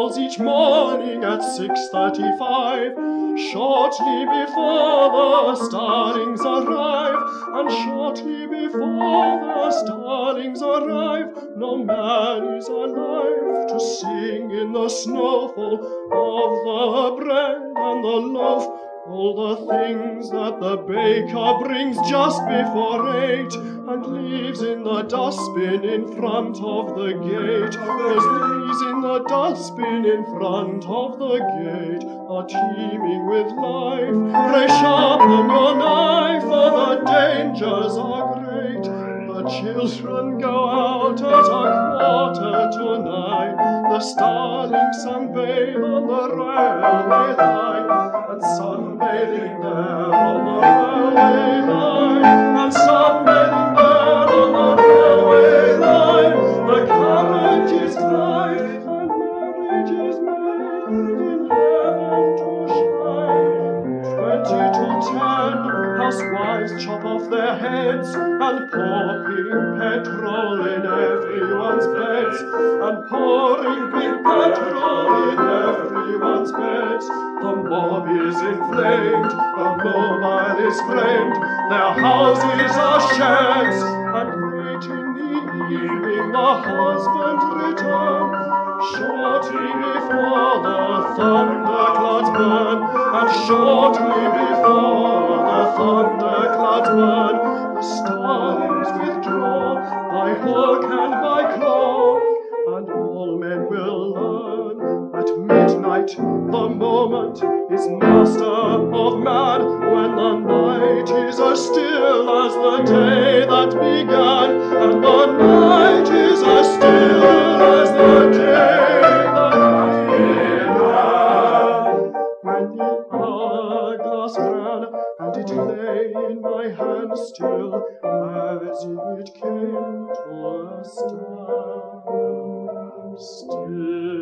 falls each morning at 6:35, shortly before the starlings arrive, and shortly before the starlings arrive, no man is alive to sing in the snowfall of the bread and the loaf, all the things that the baker brings just before 8 and leaves in the dustbin in front of the gate. Those things in the dustbin in front of the gate are teeming with life. Pray sharpen your knife, for the dangers are great. The children go out at 8:45. The starlings sunbathe on the railway line, and sunbathing there on the railway line, and sunbathing there on the railway line. The carriages glide, and marriages made in heaven to shine. 20 to 10, housewives chop off their heads, and pouring petrol in everyone's beds, and pouring big petrol in everyone's beds. The mob is inflamed, the mobile is framed, their houses are sheds, and late in the evening the husband return. Shortly before the thunderclouds burn, and shortly before the thunderclouds burn, the starlings withdraw by hook and by claw, and all men will learn at midnight the moment is master of man, when the night is as still as the day that began, and the night is as still as the day that began. When the hourglass ran, and it lay in my hand still, as it came to a stand still.